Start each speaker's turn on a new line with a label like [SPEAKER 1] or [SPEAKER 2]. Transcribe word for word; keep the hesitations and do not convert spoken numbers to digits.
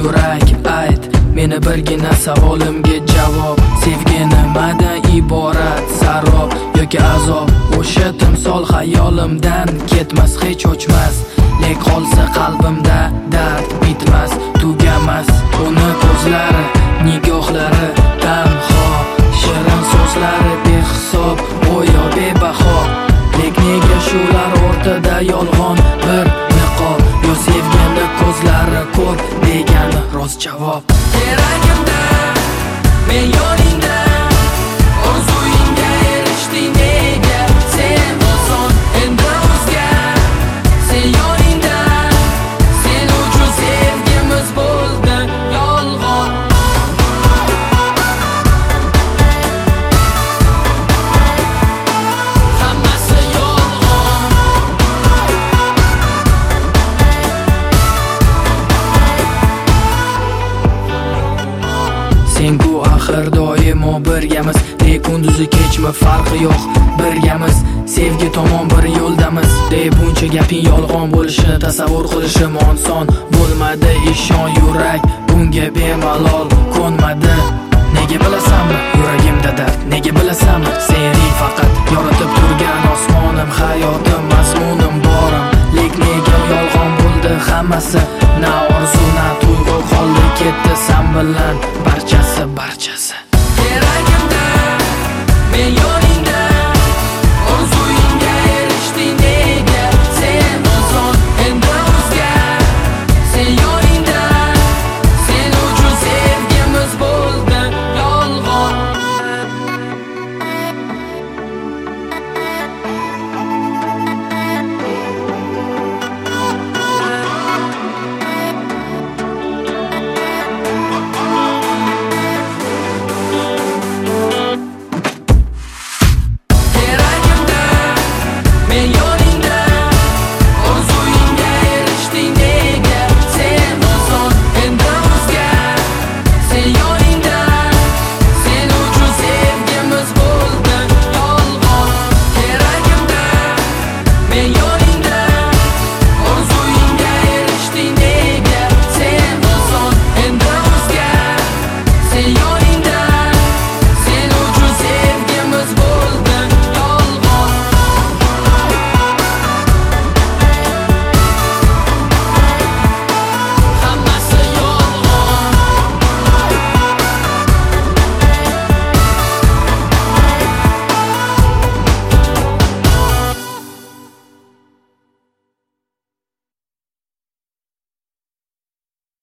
[SPEAKER 1] yurak ayt meni birgina savolimga javob. Sevgi nimadan iborat? Sarob yoki azob? O'sha timsol xayolimdan ketmas, hech o'chmas. Lek qolsa qalbimda dard bitmas, tugamas. Uni ko'zlari, nigohlari tanho, shirin so'zlari behisob, go'yo bebaho. Lek nega shular o'rtada yolg'on bir niqob? Yo sevgini ko'zlari ko'r degani rost javob.
[SPEAKER 2] Keragimda men yoningda, orzuyingga erishding nega? Sen oson endi o'zga, sen yoningda, sen uchun sevgimiz bo'ldi yolg'on. Hammasi yolg'on.
[SPEAKER 1] Sengu axir doimo birgamiz, ne kunduzi kechmi farqi yo'q, birgamiz. Sevgi tomon bir yo'ldamiz. Deb buncha gaping yolg'on bo'lishini tasavvur qilishim oson bo'lmadi. Ishon, yurak bunga bemalol ko'nmadi. Nega bilasanmi yuragimda dard? Nega bilasanmi seni faqat yoritib turgan osmonim, hayotim, mazmunim, borim. Lek nega yolg'on bo'ldi hammasi? Na orzu, na tuyg'u qoldi ketdi san bilan barchasi barchasi.